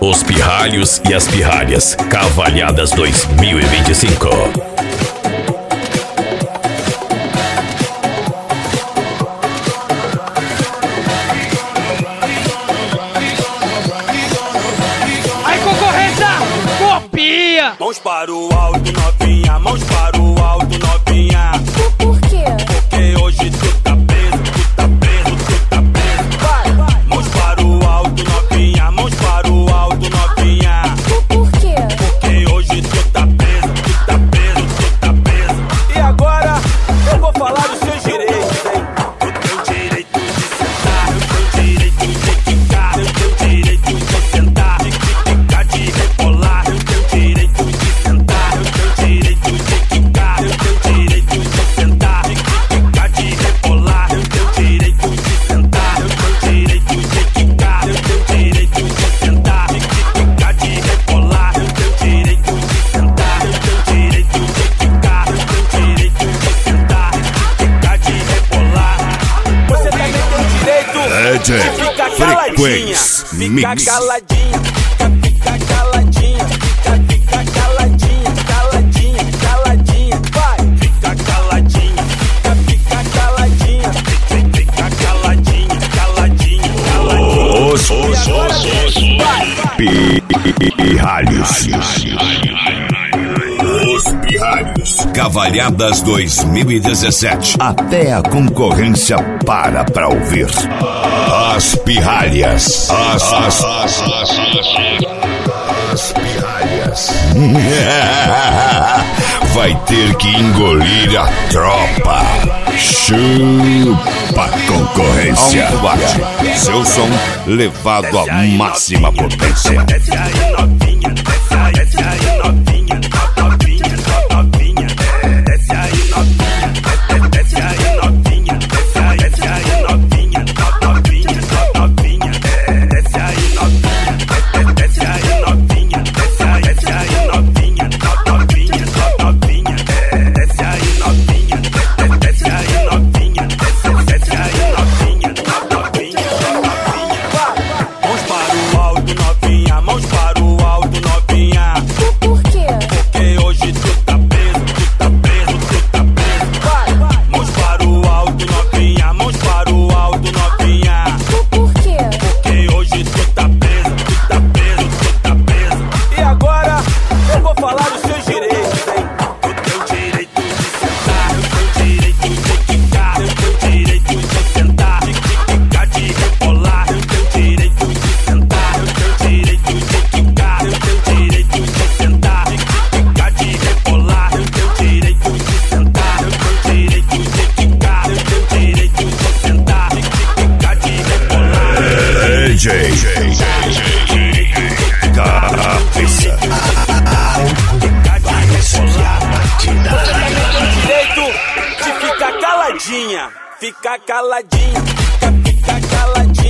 Os pirralhos e as pirralhas, Cavalhadas 2025. Aí, concorrência, copia! Mãos para o alto, novinha, mãos para o alto, novinha. Por quê? Porque hoje tu tá preso, tu tá preso, tu tá preso. Vai. Mãos para o alto, novinha, mãos para o alto, novinha. Por quê? Porque hoje tu tá preso, tu tá preso, tu tá preso. E agora eu vou falar dos seus direitos, hein? O teu direito de sentar, o teu direito de quicar, o teu direito de sentar, de ficar, de rebolar, o teu direito de sentar, o teu direito de quicar, o teu direito de sentar, de ficar, de rebolar, o teu direito de sentar, o teu direito de quicar, o teu direito de sentar, de ficar, de rebolar, o teu direito de sentar, o teu direito de quicar, o teu direito de sentar, de ficar, de rebolar. Você também tem o direito de ficar caladinha, ficar caladinha, ficar caladinha, ficar caladinha, caladinha, caladinha, vai, ficar caladinha, ficar caladinha, ficar caladinha, caladinha, Pirralhos. Os Pirralhos. Cavalhadas 2017. Até a concorrência para pra ouvir. As Pirralhas. As Pirralhas. Vai ter que engolir a tropa. Chupa concorrência. Seu som levado à máxima potência. desce aí novinha, desce aí novinha, novinha, novinha, desce aí novinha, desce aí novinha, desce aí novinha, novinha, novinha, desce aí novinha, desce aí novinha, desce aí novinha, novinha, novinha, desce aí novinha, desce aí novinha, desce aí novinha, novinha, novinha. Mãos para o alto, novinha, mãos para o alto, novinha. Por quê? Porque hoje tu tá preso, tu tá preso, tu tá preso. Vai. Mãos para o alto, novinha, mãos para o alto, novinha. Por quê? Porque hoje tu tá preso, tu tá preso, tu tá preso. E agora eu vou falar dos seus direitos, hein? O teu direito de sentar, o teu direito de quicar, o teu direito de sentar, de ficar, de rebolar, o teu direito de sentar, o teu direito de quicar, o teu direito de sentar, de ficar, de rebolar, o teu direito de sentar, o teu direito de quicar, o teu direito de sentar, de ficar, de rebolar. DJ Cabeça. Direito de ficar caladinha, ficar caladinha, ficar caladinha.